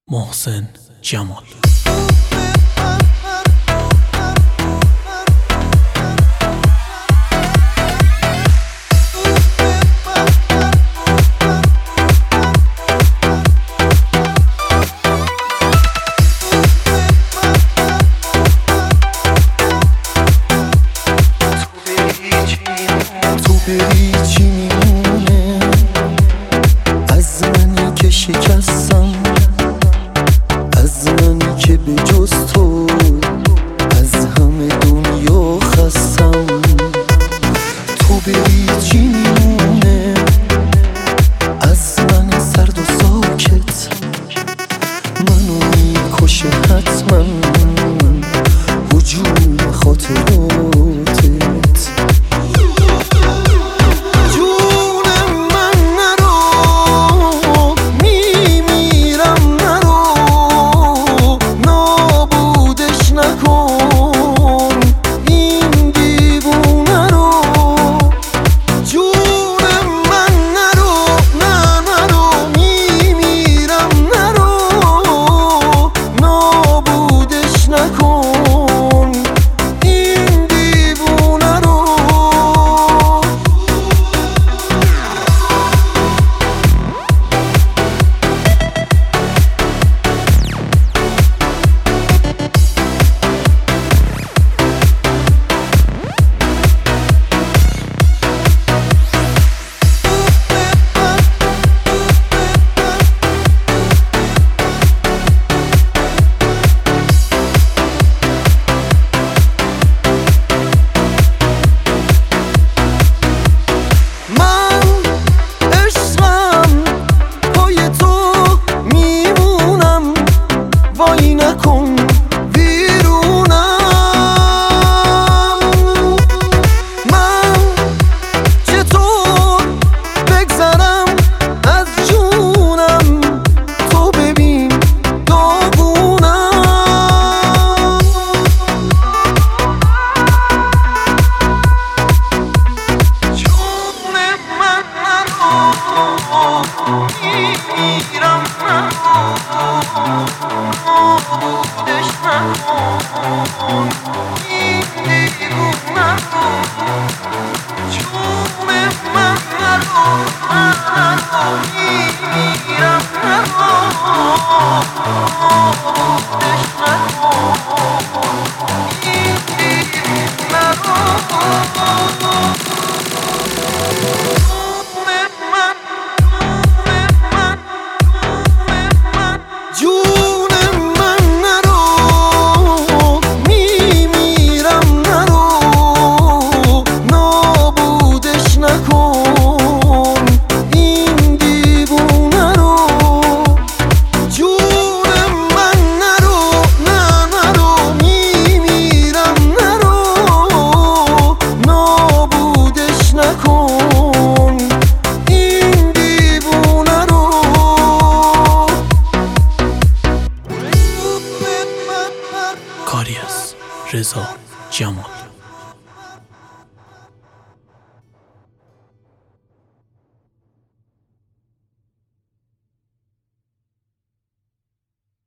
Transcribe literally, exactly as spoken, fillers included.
محسن جمال. تو بری چی میمونه از منی که شکستم، از منی که به جز تو از همه دنیا خستم. تو بری چی میمونه از من سرد و ساکت، منو میکشه حتما هجوم خاطراتت. نکن ویرونم، من چطور بگذرم از جونم، تو ببین داغونم. جون من نرو میمیرم، بودش نکن این دیوونه رو، جون من نرو من نرو میمیرم، نرو بودش نکن این دیوونه رو. کاری از رضا جمال.